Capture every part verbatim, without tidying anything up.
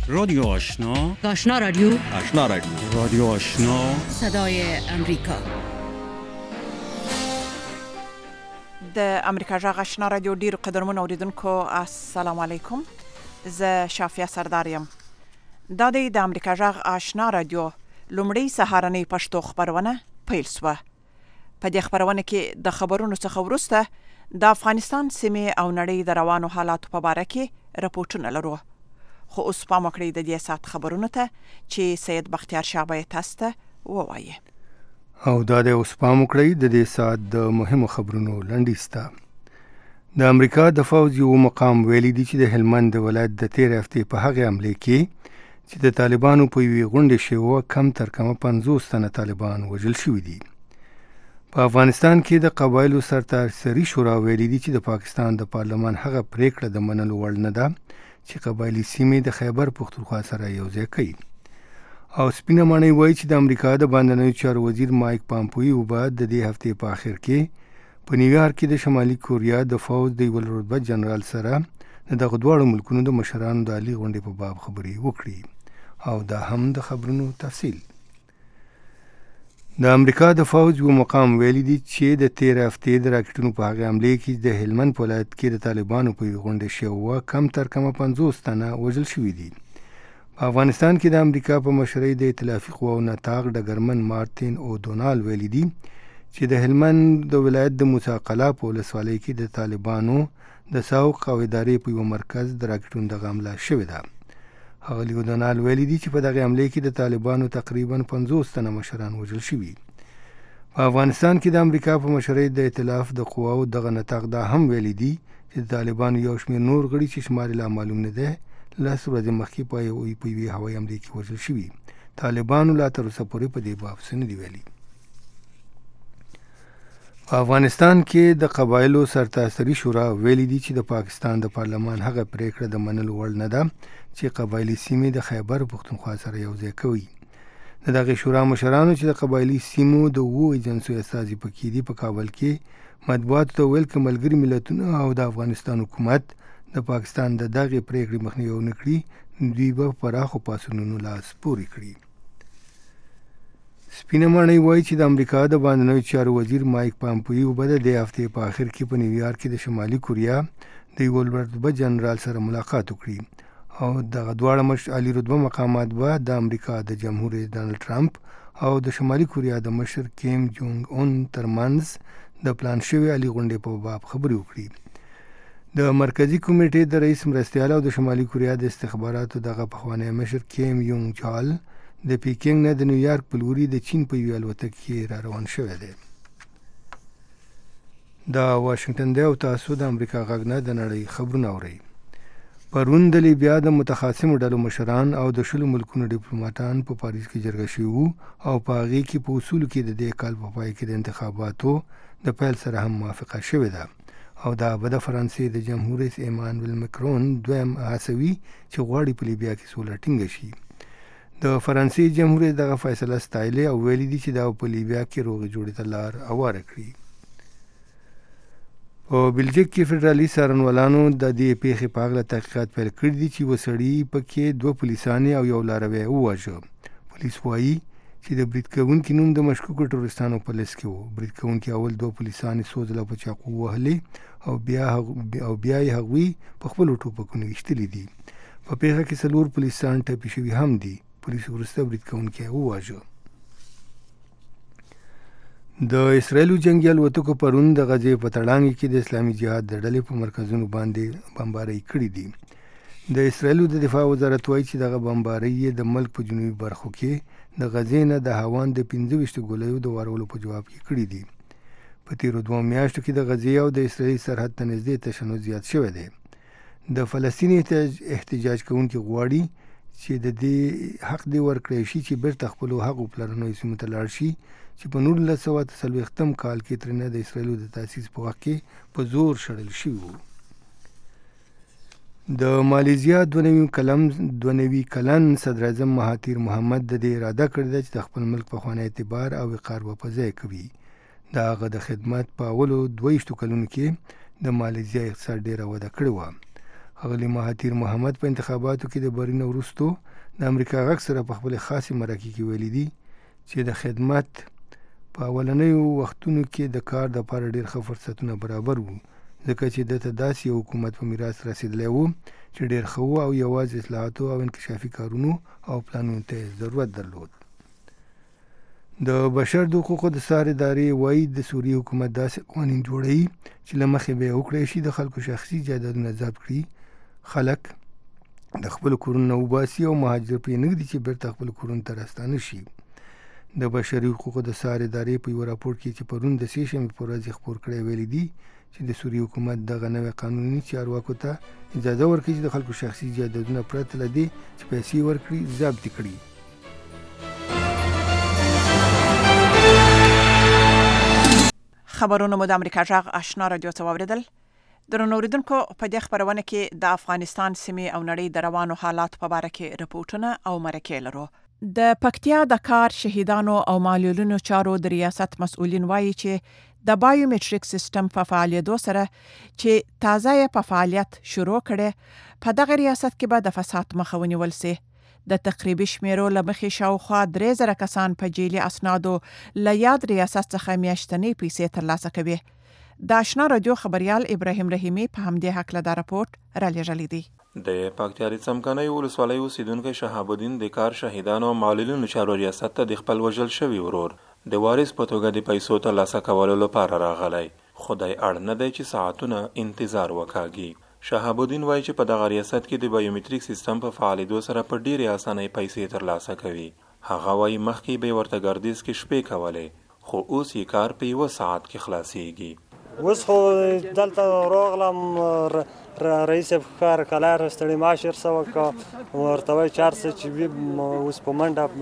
رادیو آشنا، آشنا رادیو، آشنا رادیو، رادیو آشنا، صدای امریکا. د امریکا جغ آشنا رادیو ډیر قدرمن اوریدونکو السلام علیکم. زه شافیه سرداریم. دا د امریکا جغ آشنا رادیو لومړی سهارنۍ پښتو خبرونه پیل شوه. په دې خبرونه کې د خبرونو څخه وروسته د افغانستان سیمې او نړۍ د روانو حالاتو په اړه کې راپورټونه لرو. خو اوس پام وکړئ د دې سات خبرونه ته چې سید بختیار شاه به تاسو ته ووایي. او دا د اوس پام وکړئ د دې سات د مهمو خبرونو لنډیسته. د امریکا د فوج یو مقام ویلي دی چې د هلمند ولایت د تیر هفته په هغه عمله کې چې د طالبانو په یوې غونډې شوه کم تر کمه پنځوس تنه طالبان وژل شوي دي. په افغانستان کې د قبایلو سرتاسري شورا ویلي دي چې د پاکستان د پارلمان هغه پریکړه د منلو وړ نه ده چې قبایلي سیمې د خیبر پختونخوا سره یوځای کوي. او سپینه ماڼۍ وایي چې د امریکا د بهرنیو چارو وزیر مایک پامپیو به د دې هفتې په آخر کې په نیویارک کې د شمالي کوریا د فوج د یوه رتبه جنرال سره د دغه دواړو ملکونو د مشرانو د عالي غونډې په باب خبرې وکړي. او دا هم د خبرونو تفصیل. د امریکا د فوج یو مقام ویلي دی چې د تیر هفتې د راکټونو په هغه حملې کې د هلمند په ولایت کې د طالبانو په یوه غونډه شوه کم تر کمه پنځوس تنه وژل شوي دي. په افغانستان کې د امریکا په مشرۍ د ائتلافي قواو نطاق ډګرمن مارتین او دونال ویلي دي چې د هلمند د ولایت د موسی قلعه په ولسوالۍ کې د طالبانو د سوق او ادارې په یو مرکز د راکټونو د حمله شوې ده. هغه لیودونال ویلي دي چې په دغه حملې کې د طالبانو تقریبا پنځوس تنه مشران وژل شوي. په افغانستان کې د امریکا په مشرۍ د ائتلاف د قواو دغه نطاق دا هم ویلي دي چې د طالبانو یو شمېر نور غړي چې شمار لا معلوم نه دی لس ورځې مخکې په یوې هوایي حملې کې وژل شوي. طالبانو لا تر اوسه پورې په دې باب څه نه دي ویلي. په افغانستان کې د قبایلو سرتاسري شورا ویلي دي چې د پاکستان د پارلمان هغه پریکړه د منلو وړ نه ده چې قبایلي سیمې د خیبر پختونخوا سره یوځای کوي. د دغه شورا مشرانو چې د قبایلي سیمو د اوو ایجنسیو استازي پکې دي په کابل کې مطبوعاتو ته ویل چې ملګري ملتونه او د افغانستان حکومت د پاکستان د دغې پریکړې مخنیوی ونه کړي دوی به پراخو پاڅونونو لاس پورې کړي. سپینه ماڼۍ وایي چې د امریکا د بهرنیو چارو وزیر مایک پامپیو به د دې هفتې په آخر کې په نیویارک کې د شمالي کوریا د یوه رتبه جنرال سره ملاقات وکړي. او دغه دواړه مشر عالي رتبه مقامات به د امریکا د جمهور رئیس ډانلډ ټرمپ او د شمالي کوریا د مشر کیم جونګ اون ترمنځ د پلان شوې عالي غونډې په باب خبرې وکړي. د مرکزی کمیټې د رئیس مرستیال او د شمالي کوریا د استخباراتو دغه پخوانی مشر کیم یونګ چال د پیکینګ نه د نیویارک په لوري د چین په یوه الوتکه کې را روان شوی دی. دا واشنگټن دی او تاسو د امریکا غږ نه د نړۍ خبرونه اورئ. پرون د لیبیا د متخاصمو ډلو مشران او د شلو ملکونو ډیپلوماټان په پاریس کې جرګه شوي وو او په هغې کې په اصولو کې د دې کال په پای کې د انتخاباتو د پیل سره هم موافقه شوې ده. او دا به د فرانسې د جمهور رئیس ایمانویل مکرون دویم هڅوي چې غواړي په لیبیا کې سوله ټینګه شي. د فرانسې جمهور رئیس دغه فیصله ستایلې او ویلي دي چې دا په لیبیا کې روغې جوړې ته لار هواره کړي. په بلجیک کې فدرالي څارنوالانو د دې پیښې په هکله تحقیقات پیل کړي دي چې یوه سړي پکې دوه پولیسانې او یو لاروی وواژه. پولیس وایي چې د برید کوونکي نوم د مشکوکو ټروریستانو په لیست کې و. برید کوونکي اول دوه پولیسانې څو ځله په چاقو وهلې او بیا او بیا یې هغوی په خپلو ټوپکونو ویشتلي دي. په پیښه کې څلور پولیسان ټپي شوي هم دي. پولیسو وروسته برید کوونکی وواژه. د اسرائیلو جنګي الوتکو پرون د غزې په تړانګې کې د اسلامي جهاد د ډلې په مرکزونو باندې بمبارۍ کړي دي. د اسرائیلو د دفاع وزارت وایي چې دغه بمبارۍ یې د ملک په جنوبي برخو کې د غزې نه د هاوان د پنځه ویشتو ګولیو د وارولو په جواب کې کړي دي. په تیرو دوو میاشتو کې د غزې او د اسرائیل سرحد ته نږدې تشنج زیات شوی دی. د فلسطین احتجاج کوونکي غواړي چې د دې حق دې ورکړی شي چې بیرته خپلو هغو پلرنیو سیمو ته لاړ شي چې په نولس سوه اته څلوېښتم کال کې ترېنه د اسرائیلو د تاسیس په وخت کې په زور شړل شوي وو. د مالیزیا دوه نوي کلن صدراعظم مهاتیر محمد د دې اراده کړې ده چې د خپل ملک پخوانی اعتبار او وقار به په ځای کوي. د هغه د خدمت په اولو دوه ویشتو کلونو کې د مالیزیا اقتصاد ډېره وده کړې وه. ښاغلي مهاتیر محمد په انتخاباتو کې د بري نه وروستو د امریکا غږ سره په خپلې خاصې مرکې کې ویلي دي چې د خدمت په اولنیو وختونو کې د کار دپاره ډېر ښه فرصتونه برابر وو، ځکه چې دته داسې یو حکومت په میراث رسېدلی و چې ډېر ښه و او یوازې اصلاحاتو او انکشافي کارونو او پلانونو ته ضرورت درلود. د بشر د حقوقو د څار ادارې وایي د سوریې حکومت داسې قوانین جوړوي چې له مخې به یې وکړی شي د خلکو شخصي جایدادونه ضبط کړي، خلک د خپلو کورونو نه وباسي او مهاجر پرې نږدي چې بیرته خپلو کورونو ته راستانه شي. د بشري حقوقو د څار ادارې په یوه راپور کې چې پرون د سې شنبې په ورځ خپور کړی ویلي دي چې د سوریې حکومت دغه نوی قانوني چارواکو ته اجازه ورکړي چې د خلکو شخصي جایدادونه پرته له دې چې پیسې ورکړي ضبط کړي. خبرونه مو د امریکا جغ آشنا رادیو ته واوریدل. درنو اوریدونکو په دې خبرونه کې د افغانستان سیمې او نړۍ د روانو حالات په اړه کې رپورټونه او مرکې لرو. د پکتیا د کار شهیدانو او معلولینو چارو د ریاست مسؤلین وایي چې د بایومټریک سیستم په فعالیتو سره چې تازه په فعالیت شروع کړي په دغه ریاست کې به د فساد مخه ونیول شي. د تقریبي شمیرو له مخې شاوخوا درې زره کسان په جیلي اسنادو له یاد ریاست څخه میاشتنۍ پیسې ترلاسه کوي. د آشنا رادیو خبریال ابراهیم رحیمی په همدې هکله دا راپورټ رالیږلی دی. د پکتیا د څمکنیو ولسوالۍ اوسیدونکی شهاب الدین د کار شهیدانو او معلولینو چارو ریاست ته د خپل وژل شوي ورور د وارث په توګه د پیسو ترلاسه کولو لپاره راغلی، خدای اړ نه دی چې ساعتونه انتظار وکاږي. شهاب الدین وایي چې په دغه ریاست کې د بایومټریک سیستم په فعالیدو سره په ډېرې اسانۍ پیسې ترلاسه کوي. هغه وایي مخکې به یې ورته ګردیز کې شپې کولې، خو اوس یې کار په یوه ساعت کې خلاصیږي. اوس خو دلته راغلم رئیس ښار کلار ستړي ماشر څه وکړه ورته وایي چې هر څه چې وي اوس په منډه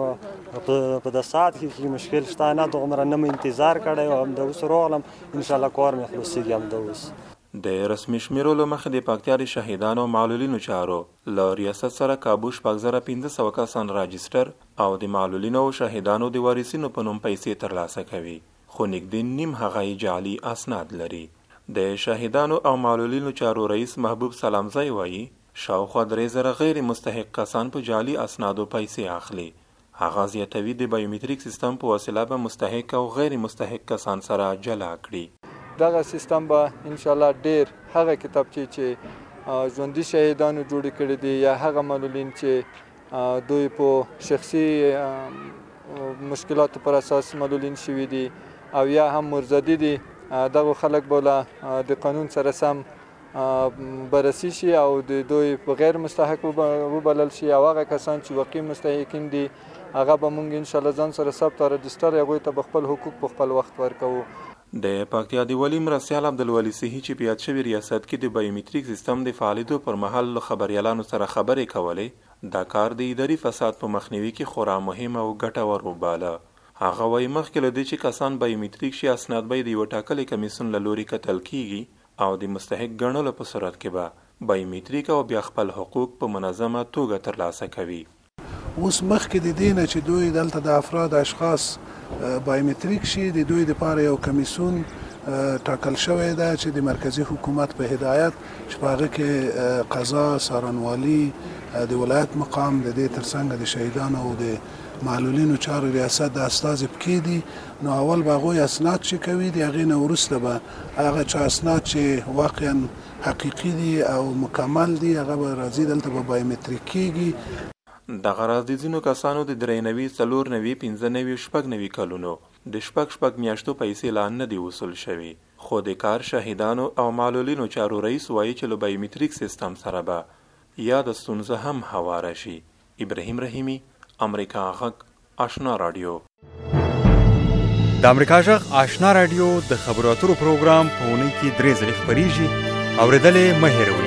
یعنې په د ساعت کې مشکل شته نه دومره نه مې انتظار کړی او همدا اوس راغلم انشاءالله کار مې خلاصیږي همدا اوس. د رسمي شمیرو له مخې د پکتیا د شهیدانو او معلولینو چارو له ریاست سره کابو شپږ زره پنځه سوه کسان راجسټر او د معلولینو او شهیدانو د وارثینو په نوم پیسې ترلاسه کوي، خو نږدې نیم هغه یې جعلي اسناد لري. د شهیدانو او معلولینو چارو رئیس محبوب سلامزی وایي شاوخوا درې زره غیر مستحق کسان په جعلي اسنادو پیسې اخلي. هغه زیاتوي د بایومټریک سیستم په وسیله به مستحق او غیر مستحق کسان سره جلا کړي. دغه سیستم به انشاءالله ډیر هغه کتابچې چې ژوندي شهیدانو جوړې کړي دي یا هغه معلولین چې دوی په شخصي مشکلاتو پر اساس معلولین شوي دي او یا هم مرزدي دي، دغه خلک به له د قانون سره سم بررسي شي او د دوی په غیر مستحق وبلل شي او هغه کسان چې واقعي مستحقین دي هغه به موږ انشاءالله ځان سره ثبت او رجسټر هغوی ته به خپل حقوق په خپل وخت ورکوو. د پکتیا د ولي مرستیال عبدالولي صحي چې په یاد شوي ریاست کې د بایومټریک سیستم د فعالیدو پر مهال له خبریالانو سره خبرې کولې، دا کار د اداري فساد په مخنیوي کې خورا مهم او ګټور وباله. هغه وایي مخکې له دې چې کسان بایومټریک شي اسناد به د یوه ټاکلي کمیسیون له لوري کتل کیږي او د مستحق ګڼلو په صورت کې به بایومټریک او بیا خپل حقوق په منظمه توګه ترلاسه کوي. اوس مخکې د دې نه چې دوی دلته د افراد اشخاص بایومټریک شي د دوی دپاره یو کمیسیون ټاکل شوی ده چې د مرکزي حکومت په هدایت چې په هغه کې قضا، څارنوالي، د ولایت مقام، د دې ترڅنګ د شهیدانو او د معلولینو چارو ریاست د استازي پکې دي. نو اول به هغوی اسناد چې کوي د هغې نه وروسته به هغه چې اسناد چې واقعا حقیقي دي او مکمل دي هغه به راځي دلته به بایومټریک کېږي. دغه راز د ځینو کسانو د درې نوي، څلور نوي، پنځه نوي، شپږ نوي کلونو د شپږ شپږ میاشتو پیسې لا نه دي وصول شوي، خو د کار شهیدانو او معلولینو چارو رئیس وایي چې له بایومټریک سیستم سره به یا د ستونزه هم هواره شي. ابراهیم رحیمی، امریکا غږ آشنا رادیو. د امریکا غږ آشنا رادیو د خبرو اترو پروګرام په اونۍ کې درې ځلې خپریږي، اورېدلې مه هېروئ.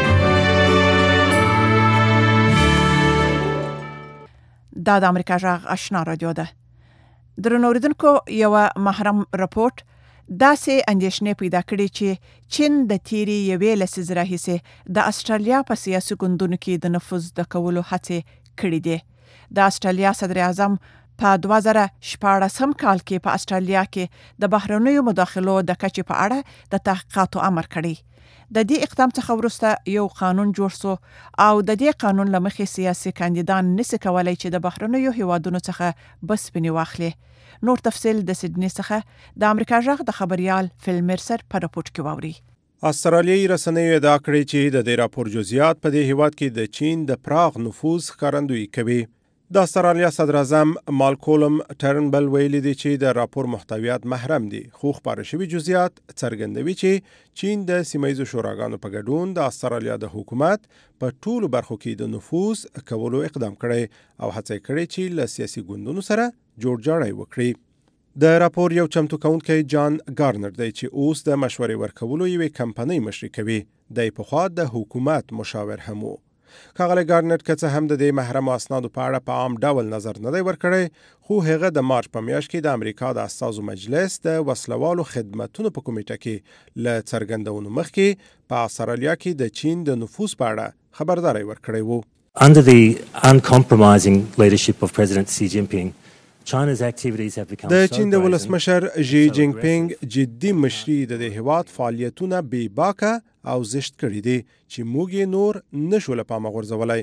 دا د امریکا غږ آشنا رادیو ده. درنو اوریدونکو یوه محرم راپورټ داسې اندېښنې پیدا کړې چې چین د تیرې یوې لسیزې راهیسې د استرالیا په سیاسي ګوندونو کې د نفوذ د کولو هڅې کړې دي. د استرالیا صدر اعظم په دوه زره شپاړسم کال کې په استرالیا کې د بهرنیو مداخلو د کچې په اړه د تحقیقاتو امر کړی. د دې اقدام څخه وروسته یو قانون جوړ شو او د دې قانون لمخې سیاسي کاندیدان نشي کولای چې د بهرنیو هیوادونو څخه بس پنی واخلي. نور تفصیل د سیدنی څخه د امریکا جغ د خبريال فیل مرسر په راپورټ کې واوري. استرالیایي رسنیو ادعا کړې چې د دې راپور جزئیات په دې هیواد کې د چین د پراخ نفوذ ښکارندویي کوي. د استرالیا صدر اعظم مالکولم ټرنبل ویلي دی چې د راپور محتویات محرم دي، خو خپاره شوي جزئیات څرګندوي چې چین د سیمایي شوراګانو په ګډون د استرالیا د حکومت په ټولو برخو کې د نفوذ کولو اقدام کړی او هڅه کړې چې له سیاسي ګوندونو سره جوړجاړی وکړي. د راپور یو چمتو کوونکی جان ګارنر دی چې اوس د مشورې ورکولو یوې کمپنۍ مشري کوي. د پخوا د حکومت مشاور هم و. ښاغلی ګارنر که څه هم د دې محرمو اسنادو په اړه په عام ډول نظر نه دی ورکړی، خو هغه د مارچ په میاشت کې د امریکا د استازو مجلس د وسلوالو خدمتونو په کمیټه کې له څرګندونو مخکې په استرالیا کې د چین د نفوذ په اړه خبرداری ورکړی وو. Under the uncompromising leadership of President Xi Jinping, China's activities have become د so چین د brazen, ولسمشر ژی so جینګ پینګ aggressive. جدي مشري د دې هیواد فعالیتونه بې باکه او زشت کړي دي چې موږ یې نور نشو له پامه غورځولی.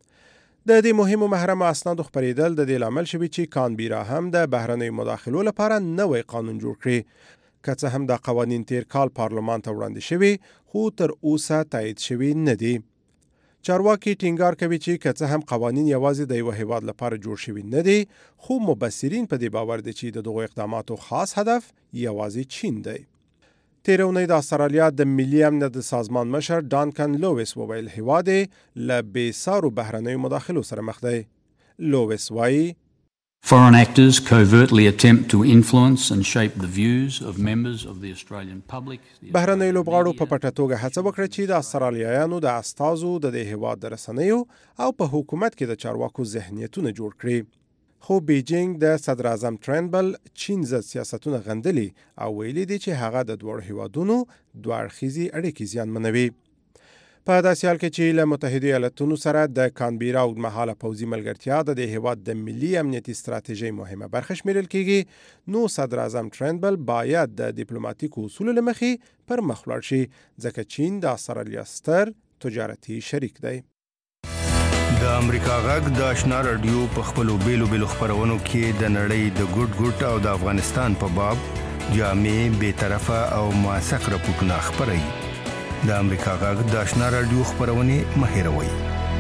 د دې مهمو محرمو اسنادو خپرېدل د دې لامل شوي چې کانبیرا هم د بهرنیو مداخلو لپاره نوی قانون جوړ کړي. که څه هم دا قوانین تیر کال پارلمان ته وړاندې شوي، خو تر اوسه تایید شوي نه دي. چارواکي ټینګار کوي چې که څه هم قوانین یوازې د یو هیواد لپاره جوړ شوي نه دي، خو مبصرین په دې باور دي چې د دغو اقداماتو خاص هدف یوازې چین دی. تیر اونۍ د استرالیا د ملي امنیت د سازمان مشر ډانکن لویس وویل هیواد یې له بې سارو بهرنیو مداخلو سره مخ دی. لویس وایي Foreign actors covertly attempt to influence and shape the views of members of the Australian public. بهرنیو لوبغاړو په پټه توګه هڅه وکړه چې د استرالیایانو د استازو د دې هیواد د رسنیو او په حکومت کې د چارواکو ذهنیتونه جوړ کړي. خو بیجینګ د صدر اعظم ټرنبل چین ضد سیاستونه غندلي او ویلي دي چې هغه د دوه هیوادونو دوه اړخیزې اړیکې زیانمنوي. په داسې حال کې چې له متحده ایالاتونو سره د کانبیرا اوږدمهاله پوځي ملګرتیا د دې هیواد د ملي امنیتي ستراتیژۍ مهمه برخه شمیرل کیږي، نو صدر اعظم ټرنبل باید د ډیپلوماټیکو اصولو له مخې پر مخ ولاړ شي، ځکه چین د استرالیا ستر تجارتي شریک دی. د امریکا غږ د آشنا رادیو په خپلو بیلو بیلو خبرونو کې د نړۍ د ګډ ګډ او د افغانستان په باب جامع بې طرفه او موثق راپورټونه خپروي. د امریکا غږ د آشنا رادیو خبرونه مه هېروئ.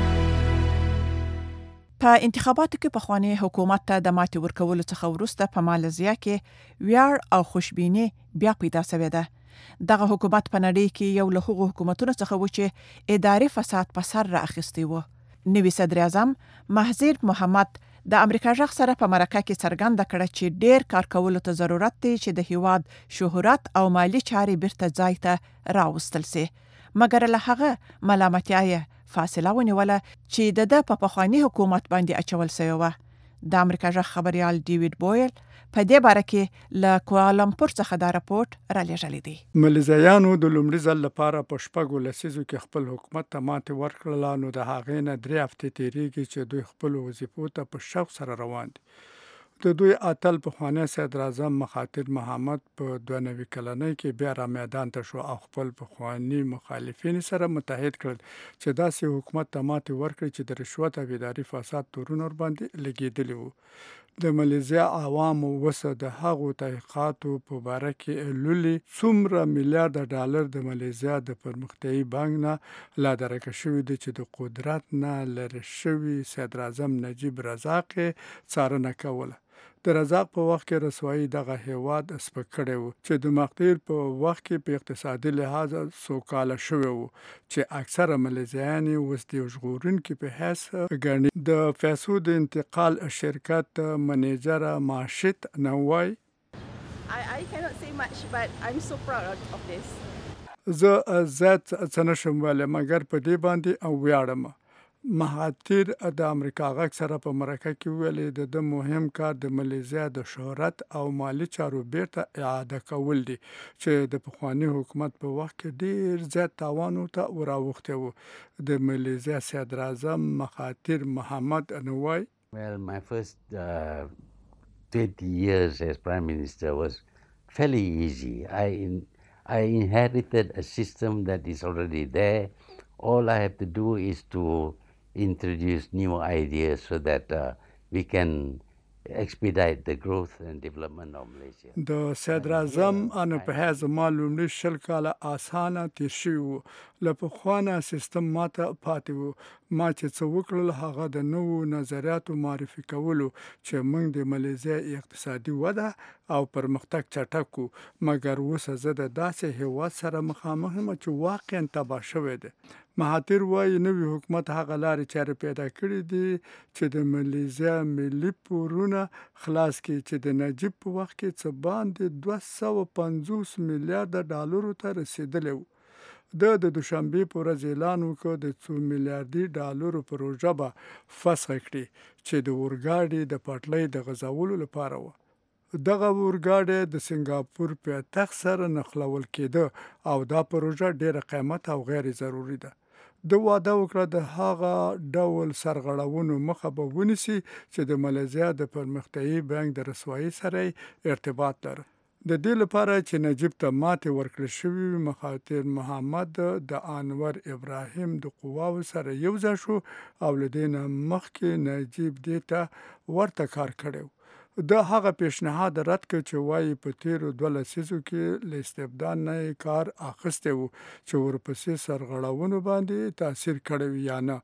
په انتخاباتو کې پخوانی حکومت ته د ماتې ورکولو څخه وروسته په مالزیا کې ویاړ او خوشبیني بیا پیدا شوې ده. دغه حکومت په نړۍ کې یو له هغو حکومتونو څخه و چې اداري فساد په سر رااخیستی و. نوی صدر اعظم مهزیر محمد د امریکا جغ سره په مرکه کې څرګنده کړه چې ډیر کار کولو ته ضرورت دی چې د هیواد شهرت او مالی چارې بیرته ځای ته راوستل سي، مګر له هغه ملامتیا یې فاصله ونیوله چې د د په پخوانی حکومت باندې اچول شوی و. د امریکا جغ خبريال ډیوډ بویل په دې باره کې له کوالالمپور څخه دا راپورټ را لېږلی دی. ملیزیانو د لومړي ځل لپاره په شپږو لسیزو کې خپل حکومت ته ماتې ورکړله، نو د هغې نه درې هفتې تېرېږي چې دوی خپلو وظیفو ته په شوق سره روان دي. د دوی اتل پخوانی صدر اعظم مخاطر محمد په دوه نوي کلنۍ کې بیا را میدان ته شو او خپل پخوانی مخالفین سره متحد کړل چې داسې حکومت ته ماتې ورکړي چې د رشوت او اداري فساد تورونه ورباندې لګېدلي وو. د مالیزیا عوامو وسه د هغو تحقیقاتو په باره کې لولي څومره میلیارډ ډالر د مالیزیا د پرمختیایي بانک نه لا درکه شوي دي چې د قدرت نه لرې شوي صدر اعظم نجیب رزاق څارنه کوله. د رزاق په وخت کې رسوایی دغه هیواد سپک کړی و چې د مقدیر په وخت کې په اقتصادي لحاظ سوکاله شوی و چې اکثره مالیزیان اوس د ژغورونکي په حیث ګڼي. د پیسو د انتقال شرکت منیجر ماشت نوای I cannot say much but I'm so proud of this. زه زیات څه نشم ویلی مګر په دې باندې او ویاړم. مهاتیر د امریکا غږ سره په مرکه کې ویلي د د مهم کار د مالیزیا د شهرت او مالی چارو بیرته اعاده کول دي چې د پخوانی حکومت په وخت کې ډیر زیات تاوان ته وراوخته و. د مالیزیا صدر اعظم مهاتیر محمد نوای Well, my first uh, twenty years as Prime Minister was fairly easy. I in, I inherited a system that is already there. All I have to do is to introduce new ideas so that uh, we can expedite the growth and development of Malaysia. د صدر اعظم ان په هغه معلومه شل کاله اسانه تیر شوی وو له پخوانه سیستم ماته پاتې وو ما چې څه وکړل هغه د نوو نظریاتو معرفي کولو چې موږ د مالیزیا اقتصادي وده او پرمختګ چټک کو مګر اوس زه د داسې هیواد سره مخامخ یم چې واقعا تباه شوی دی مهاتیر وایي نوی حکومت هغه لارې چارې پیدا کړې دي چې د مالیزیا ملي پورونه خلاص کړي چې د نجیب په وخت کې څه باندې دوه سوه پنځوس میلیارډ ډالرو ته رسیدلی وو د د دوشنبې په ورځ اعلان وکړ د څو میلیارډي ډالرو پروژه به فسخ کړي چې د اورګاډي د پټلۍ د غځولو لپاره وه دغه اورګاډی د سنگاپور پایتخت سره نښلول کېده او دا پروژه ډیره قیمت او غیر ضروري ده د واده وکړه د هغه ډول سرغړونو مخه به ونیسي چې د مالیزیا د پرمختیایي بانک د رسوایی سره ارتباط لري د دې لپاره چې نجیب ته ماتې ورکړل شوی مخاطر محمد د انور ابراهیم د قواو سره یو ځای شو او لدین مخکې نجیب دې ته ورته کار کړو د هغه پیشنهاد رد کړ چې وایي په تیرو دوه لسیزو کې له استبداد نه کار اخیستی وو چې ورپسې سرغړونو باندې تاثیر کړی یا نه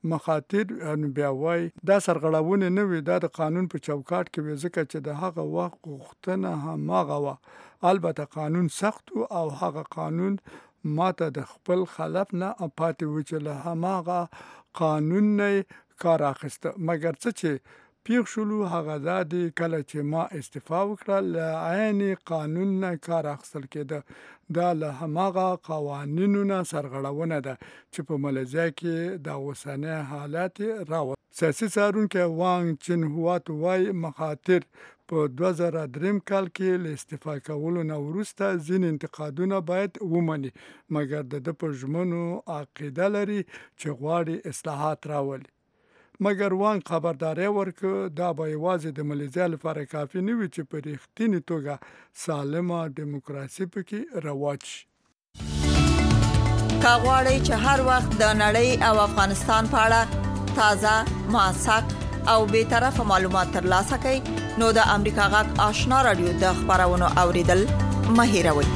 مخاطر بیا وایي دا سرغړونې نه وي دا د قانون په چوکاټ کې وي ځکه چې د هغه وخت غوښتنه هماغه وه البته قانون سخت او هغه قانون ماته د خپل خلاف نه پاتې و چې له هماغه قانون نه کار اخیسته مګر څه چې پیښ شولو هغه دا دی کله چې ما استعفا وکړه له عین قانون نه کار اخیستل کېده دا له هماغه قوانینو نه سرغړونه ده چې په مالیزیا کې د اوسنی حالت راوړ سیاسي څارونکی وانګ چین هوات وایي مخاطر په دوه زره دریم کال کې له استعفا کولو نه وروسته ځینې انتقادونه باید ومني مګر د ده په ژمنو عقیده لري چې غواړي اصلاحات راولي مګر وان خبرداري ورکړه دا به یوازې د مالیزیا لپاره کافي نه وي چې په رښتینې توګه سالمه دیموکراسي پکې رواج شي کا غواړئ چې هر وخت د نړۍ او افغانستان په اړه تازه موثق او به طرفه معلومات ترلاسه کړئ نو د امریکا غږ آشنا رادیو د خبرونو اوریدل مه هیروئ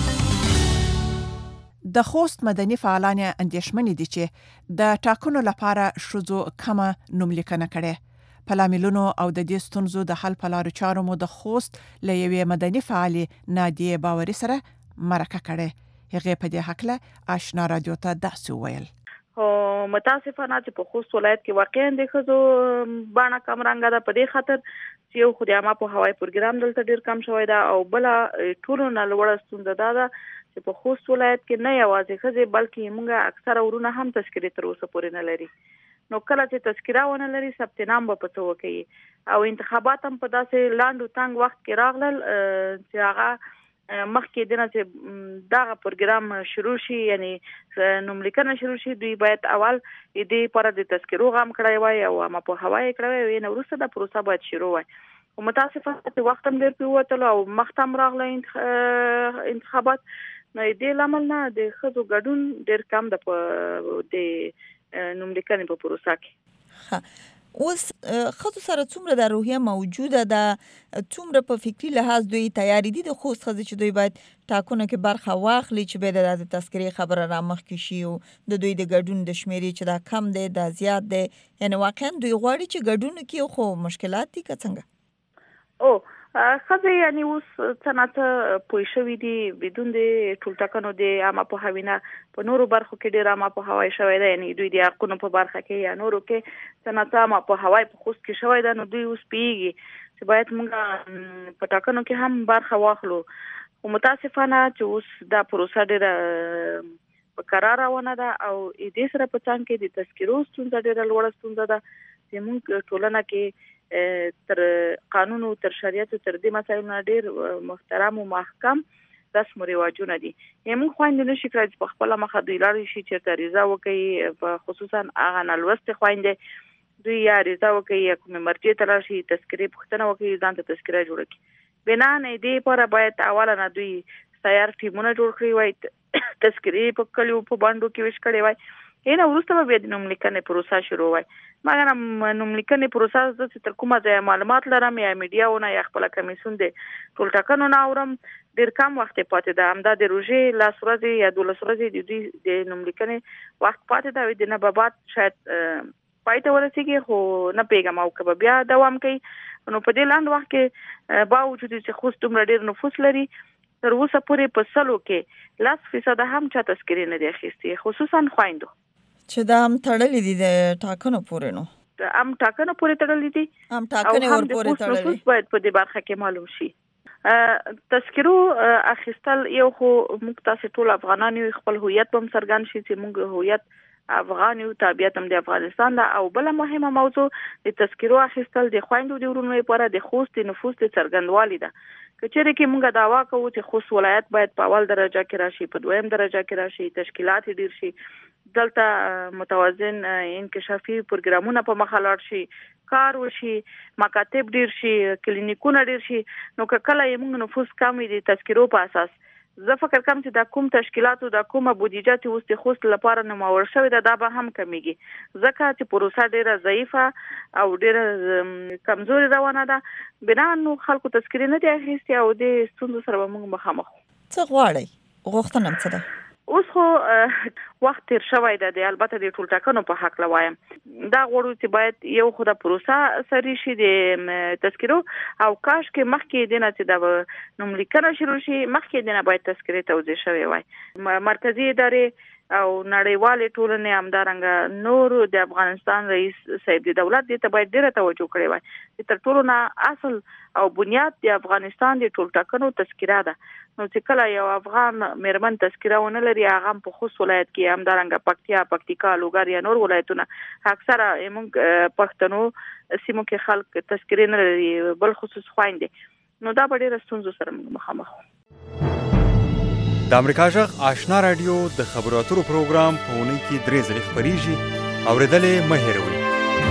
د خوست مدني فعالان اندیشمن دي چې د ټاکنو لپاره شذو کمه نوملیکنه کړي په لاملونو او د دې ستونزو د حل په لارو چارو مو د خوست له یوې مدني فعالي نادیه باوري سره مرکه کړي هغه په دې حق له آشنا رادیو ته داسې ویل او متاسفانه چې په خوست ولایت کې واقعا د خزو باندې کم رنګ ده په دې خاطر چې یو خو د عامه په هوایي پروګرام دلته ډیر کم شوی دا او بل ټولو نه لوړه ستونزه ده چې په خوست ولایت کې نه یوازې خزه بلکې موږ اکثره ورونه هم تذکرې تر اوسه پورې نه لري نو کله چې تذکره ونه لري ثبت نام به پته وکي او انتخابات هم په داسې لاندو تنگ وخت کې راغلل چې هغه مخکې دنه چې دا پروګرام شروع شي یعنی نوملیکنه شروع شي دوی باید اول دې پر د تذکرو غام کړای وای او ما په هوایي کړای وای نو وروسته د پروسه باید شروع وای او متاسفانه چې وخت هم ډیر پیوتل او مختم راغله انتخابات نو دې لامل نه د خزو ګډون ډیر کم د د نوملیکنې په پروسه کې اوس خزو سره څومره د روحیه موجوده ده څومره په فکری لحاظ دوی تیاری دي د خوست خزې چې دوی باید ټاکنو کې برخه واخلي چې به د تذکرې خبره را مخ کې شي او د دوی د ګډون د شمیرې چې دا کم دی دا زیات دی یعنی واقعا دوی غواړي چې ګډون کې خو مشکلات دي که څنګه او خزه یعنی اوس څنګه پوي شوې دي بدون د ټولټکنو د عامه په هوینه په نورو برخو کې ډیر عامه په هوای شوې ده یعنی دوی د حقونو په برخه کې یا نورو کې څنګه عامه په هوای په خوست کې شوې ده نو دوی اوس پیږي چې باید موږ په ټاکنو کې هم برخه واخلو او متاسفانه چې اوس دا پروسه ډیره په قرار روانه ده او دې سره په څنګه کې د تذکرو ستونزه ډیره لوړه ستونزه ده چې موږ ټولنه کې تر قانون او تر شریعت تر دې مسایلو ډیر محترم او محکم رسم او رواجونه دي موږ خويندې نشي کړای چې په خپل مخه دوی لاري شي چې تاریزه وکي په خصوصا هغه نلوست خويندې دوی یا ریزه وکړي یا کومې مرجع ته لاړ شي تذکرې پوښتنه وکړي ځان ته تذکره جوړه کړي. بنا نه دې لپاره باید اوله نه دوی سیار ټیمونه جوړ کړي وای تذکرې په کلیو په باندو کې ویش کړي وای اینه وروسته به بیا د نوم لیکنې پروسه شروع وای. مګر نوم لیکنې پروسه زه تر کومه ځای معلومات لرم یا میډیاونه یا خپل کمیسیون د ټول ټاکنو نه اورم ډېر کم وخت پاتې ده. همدا د روژې لاس ورځې یا دولس ورځې د دوی د نوم لیکنې وخت پاتې ده. د نه به بعد شاید پای ته ورسېږي خو نه پوهېږم او که به بیا دوام کوي. نو په دې لاند وخت کې باوجود چې خوست دومره ډېر نفوس لري تر اوسه پورې په سلو کې لس فیصده هم چا تذکرې نه دي اخیستې خصوصا خویندو چې دا هم تړلې دي د ټاکنو پورې. نو هم ټاکنو پورې تړلې دي هم ټاکنې ور پورې تړلې نفوس باید په دې برخه کې معلوم شي. تذکرو اخیستل یو خو موږ تاسو ټول افغانان یو خپل هویت هم څرګند شي چې موږ هویت افغان یو تابعیت هم د افغانستان ده. او بل مهمه موضوع د تذکرو اخیستل د خویندو د ورونو لپاره د خوست نفوس د څرګندوالي ده. کچېرې کې موږ داوا کوو چې خوست ولایت باید په اول درجه کې راشي په دویم درجه کې راشي تشکیلات ډیر شي دلته متوازن انکشافي پروګرامونه په مخه لاړ شي کار وشي مکاتب ډیر شي کلینیکونه ډیر شي. نو کله یې موږ نفوس کم دي تذکرو په اساس زه فکر کوم چې دا کوم تشکیلاتو دا کومه بودیجه چې اوس د خوست لپاره نومور شوې ده دا به هم کمیږي ځکه چې پروسه ډیره ضعیفه او ډیره کمزوري روانه ده. بنا نو خلکو تذکرې نه دي اخیستې او د ستونزو سره به موږ مخامخ. څه غواړئ غوښتنه څه ده؟ اوس خو وخت تیر شوی ده د البته د ټول ټاکنو په حق لوایم دا غواړو چې باید یو خو د پروسه سری شي د تذکرو او کاش کې مخکې دینه چې د نوم لیکنه شروع شي مخکې دینه باید تذکرې توضیح شوی وای. مرکزی ادارې او نړیوالې ټولنې همدارنګه نور د افغانستان رئیس صاحب د دولت دې ته باید ډیره توجه کړې وای چې تر ټولو نه اصل او بنیاد د افغانستان د ټول ټاکنو تذکره ده. نو چې کله یو افغان میرمن تذکره ونه لري هغه په خوست ولایت کې همدارنګه پکتیا پکتیکا لوګر یا نور ولایتونه اکثره موږ پښتنو سیمو کې خلک تذکرې نه لري بل خصوص خويندې نو دا ډېر ستونزو سره مخامخ. د امریکا جغ آشنا رادیو د خبراتو پروګرام په اونۍ کې درې ځلې خبريږي اوریدلې مه هېروئ.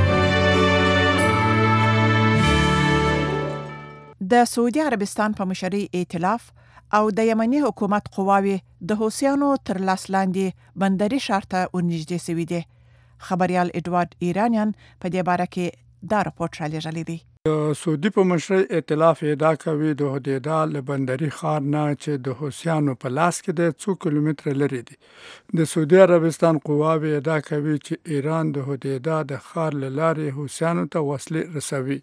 د سعودي عربستان په مشرۍ ائتلاف او د یمني حکومت قواوی د حوثیانو تر لاس لاندې بندري ښار ته ورنږدې شوي دي. خبريال ایډوارد ایرانیان په دې باره کې دا راپورټ رالیږلی دی. د سعودي په مشرۍ ائتلاف ادعا کوي د حدیده له بندري ښار نه چې د حوثیانو په لاس کې د څو کیلومتره لري دي. د سعودي عربستان قواوی ادعا کوي چې ایران د حدیده د ښار له لارې حوثیانو ته وسلې رسوي.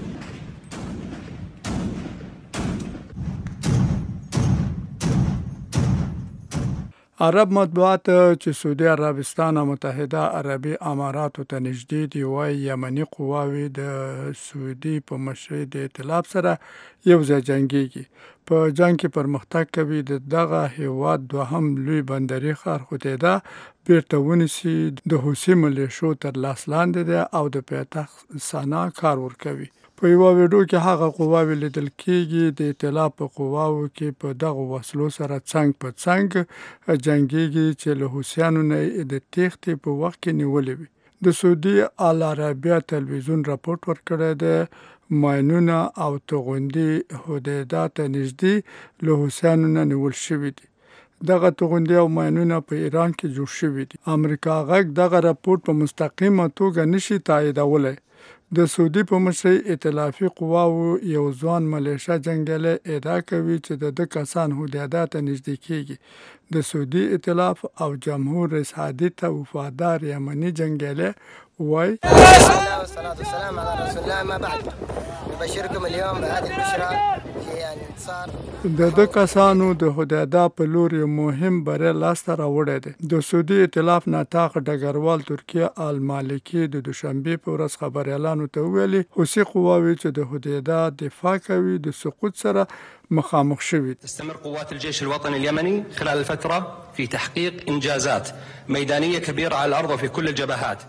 عرب مطبوعات چې سعودي عربستان او متحده عربي اماراتو ته نږدې دي وايي یمني قواوی د سعودي په مشرۍ د ائتلاف سره یو ځای جنګيږي. په جنگ کې پرمختګ کوي د دغه هیواد دوهم لوی بندري ښار حدیده بیرته ونیسي د حوثي ملیشو تر لاس لاندې دی او د پایتخت سنا کار ورکوي. په یو ویډیو کې هغه قواوی لیدل کېږي د ائتلاف په قواو کې په دغه وسلو سره څنګ په څنګ جنگيږي چې له حوثیانو نه د تېښتې په وخت کې نیولې وي. د سعودي العربیه تلویزیون راپورټ ورکړی دی ماینونه او توغندي حدیده ته نږدې له حوثیانو نه نیول شوي دي. دغه توغندي او ماینونه په ایران کې جوړ شوي دي. امریکا غږ دغه راپورټ په مستقیمه توګه نشي تاییدولی. د سعودي په مشرۍ ائتلافي قواو یو ځوان ملیشه جنګیالی ادعا کوي چې د ده کسان حدیده ته نږدې کېږي. د سعودي ائتلاف او جمهور رئیس هادي ته وفادار یمني جنګیالی وایي والصلاة والسلام على رسول الله ما بعد نبشركم اليوم بهذه البشرى هي انتصار. د ده کسانو د حدیده په لور یو مهم بری لاسته راوړی دی. د سعودي ائتلاف ناطاق ډګروال ترکیه المالکي د دوشنبې په ورځ خبریالانو ته وویلي حوثي قواوې چې د حدیده دفاع کوي د سقوط سره مخامخ شوي. تستمر قوات الجيش الوطني اليمني خلال الفترة في تحقيق إنجازات ميدانية كبيرة على الأرض وفي كل الجبهات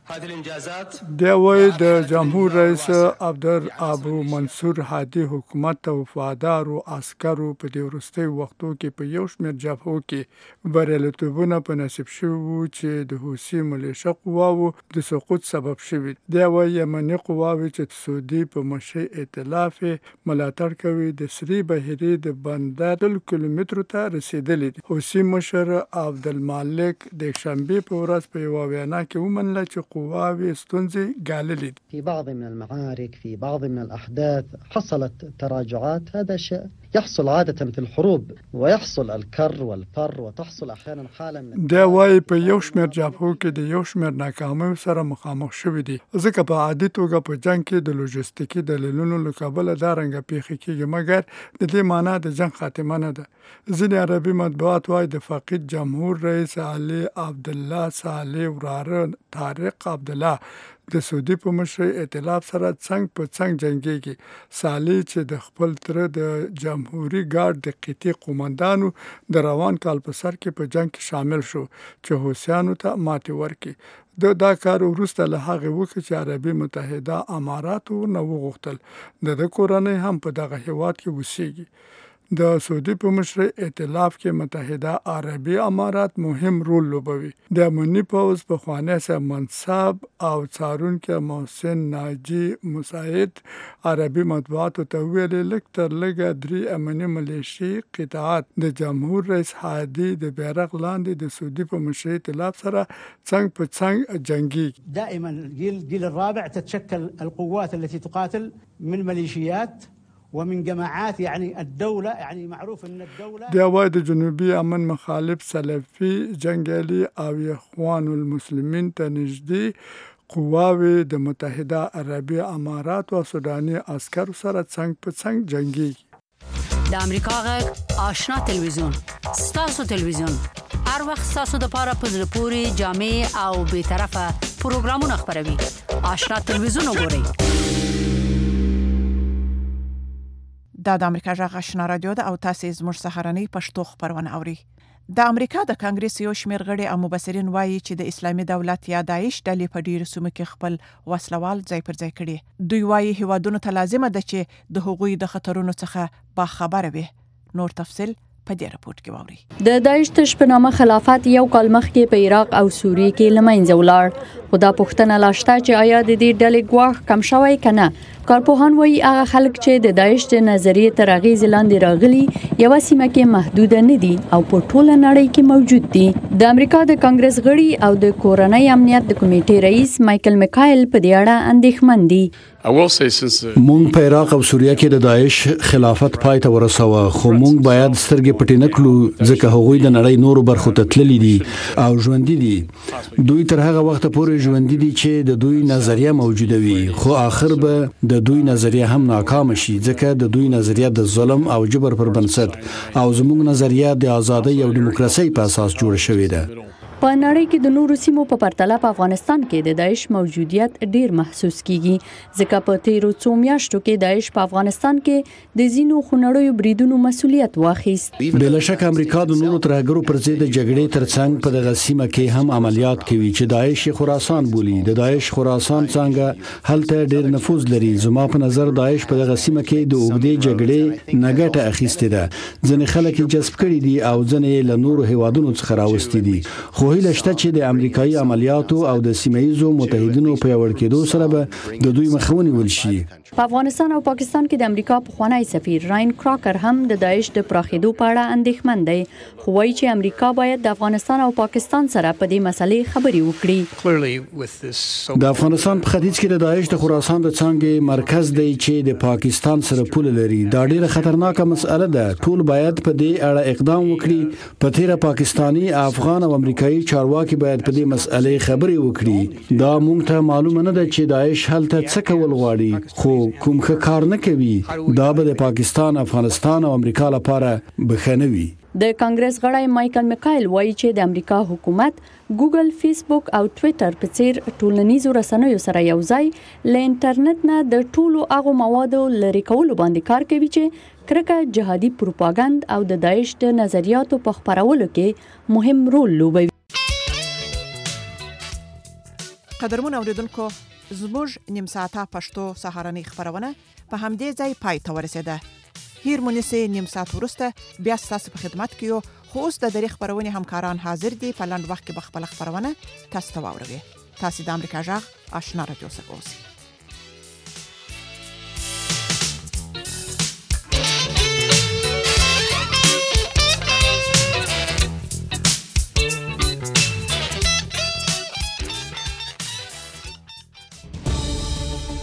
هذه الانجازات دی وای د جمهور رئیس عبدر ابو منصور هادي حکومت ته وفادار او عسکرو په دې وروستي وختو کې په یو شمېر جبهو کې بریالیتوبونه په نصیب شوي وو چې د حوثي ملیشه قواو د سقوط سبب شوي. دی وای یمني قواوې چې سعودي په مشي ائتلاف ملاتړ کوي د سری بحیرې د بندر کیلومترو ته رسیدلي دي. حوثي مشر عبدالمالک د شنبه په ورځ په یو وینا کې ومنله چې قواوي ستونزې ګاللې. في بعض من المعارك في بعض من الأحداث حصلت تراجعات. هذا شيء يحصل عادة في الحروب ويحصل الكر والفر وتحصل أحيانا حالة من دا وايي په یو شمېر جبهو کې د یو شمېر ناکامیو سره مخامخ شوي دي ځکه په عادي توګه په جنګ کې د لوجستیکي دلیلونو له کبله دا رنګه پیښې کېږي مګر د دې معنا د جنګ خاتمه نه ده. ځینې عربي مطبوعات وايي د فقید جمهور رئیس علي عبدالله صالح وراره طارق عبدالله د سعودي په مشرۍ ائتلاف سره څنګ په څنګ جنګيږي. صالح چې د خپل تر د جمهوریت ګارد د قطعي قومندانو د روان کال په سر کې په جنګ کې شامل شو چې حوثیانو ته ماتې ورکړي. د دا کار وروسته له هغه وخت چې عربي متحده اماراتو نه وغوښتل د د کورنۍ هم په دغه هیواد کې وسیږي. د سعودي په مشرۍ ائتلاف کې متحده عربي امارات مهم رول لوبوي. د امني پوځ په خوانی سره منصب او څارونکي محسن ناجي مساعد عربي مطبوعاتو ته ویلي لږ تر لږه درې امني ملیشي قطاعات د جمهور رئیس هادي د بیرغ لاندې د سعودي په مشرۍ ائتلاف سره څنګ په څنګ جنگي. دائما الجيل الرابع تتشكل القوات التي تقاتل من ميليشيات ومن جماعات يعني الدولة يعني معروف ان الدولة د وای د جنوبي امن مخالف سلفي جنگالي او اخوان المسلمین ته نږدې قواوي د متحده عربي امارات او سوداني عسکر سره څنګ په څنګ جنگي. د امریکا غږ آشنا تلویزیون ستاسو تلویزیون هر وخت ستاسو د پاره په زړه پوري جامع او به طرفه پروګرامونه خبروي. آشنا تلویزیون وګورئ. دا د امریکا غږ آشنا رادیو ده او تاسو زموږ سهارنۍ پښتو خبرونه اورئ. د امریکا د کانګرس یو شمېر غړي او مبصرین وایي چې د اسلامي دولت یا داعش ډلې په ډیرو سیمو کې خپل وسلوال ځای پر ځای کړي. دوی وایي هیوادونو ته لازمه ده چې د هغوی د خطرونو څخه باخبره وي. نور تفصیل په دې راپورټ کې واوري. د داعش تشبنامه خلافت یو کال مخکې په عراق او سوریه کې لمنځه ولاړ. خو دا پوښتنه لا شته چې آیا د دې ډلې ګواښ کم شوی که نه. کارپوهان وایي هغه خلک چې د داعش د نظریې تر اغېزې لاندې راغلي یوه سیمه کې محدود نه دي او په ټوله نړۍ کې موجود دي. د امریکا د کانګرس غړي او د کورنۍ امنیت د کمیټې رئیس مایکل میکایل په دې اړه اندېښمن دي. مونږ په عراق او سوریه کې د داعش خلافت پای ته ورسوه خو مونږ باید سترګې پټې نه کړو ځکه هغوی د نړۍ نورو برخو ته تللي دي او ژوندي دي. دوی تر هغه وخته پورې ژوندي دي چې د دوی نظریه موجوده وي خو آخر به د دوی نظریه هم ناکام شي ځکه د دوی نظریه د ظلم او جبر پر بنسټ او زموږ نظریه د ازادۍ او دیموکراسي په اساس جوړه شوې ده. په نړۍ کې د نورو سیمو په پرتله په افغانستان کې د داعش موجودیت ډیر محسوس کیږي ځکه په تیرو څو میاشتو کې داعش په افغانستان کې د ځینو خونړیو بریدونو مسولیت واخیست. بلا شک امریکا د نورو ترهګرو پر ضد د جګړې ترڅنګ په دغه سیمه کې هم عملیات کوي چې داعش خراسان بولي. د داعش خراسان څنګه هلته ډیر نفوذ لري. زما په نظر داعش په دغه سیمه کې د اوږدې جګړې نګټه اخیسته ده. ځینې خلک جذب کړي دي او ځینې له نورو هیوادونو څخه راوستي دي. خو هیله شته چې د امریکایي عملیاتو او د سیمه‌ایزو متحدینو په یوړ کېدو سره به د دوی مخه ونیول شي. په افغانستان او پاکستان کې د امریکا پخوانی سفیر راین کراکر هم د داعش د پراخېدو په اړه اندېښمن دی خو وایي چې امریکا باید د افغانستان او پاکستان سره په دې مسلې خبرې وکړي. د افغانستان په ختیځ کې د داعش د خراسان د څانګې مرکز دی چې د پاکستان سره پوله لري. دا ډیره خطرناکه مسأله ده. ټول باید په دې اړه اقدام وکړي. په تیره پاکستانی افغان او امریکایي چارواکي باید په دې مسألې خبرې وکړي. دا موږ ته معلومه نه ده چې داعش هلته څه کول غواړي خو کوم ښه کار نه کوي. دا به د پاکستان، افغانستان او امریکا لپاره بخښنه وي. د کانګرس غړی مایکل میکایل وایي چې د امریکا حکومت ګوګل، فیسبوک او ټویټر په څیر ټولنیزو رسنیو سره یو ځای له انټرنیټ نه د ټولو هغو موادو لرې کولو باندې کار کوي چې کرکه، جهادي پروپاګند او د داعش د نظریاتو په خپرولو کې مهم رول لوبوي. قدرمن اوریدونکو زموږ نیم ساعته پښتو سهارنۍ خبرونه په همدې ځای پای ته ورسېده. هیر مونږه نیم ساعت ورسته بیا ستاسو په خدمت کې یو. خو اوس د دری خبرونه همکاران حاضر دي په لاند وخت کې بخپل خبرونه تاسو ته واوروي. تاسو د امریکا جغ آشنا رادیو څخه اوسئ.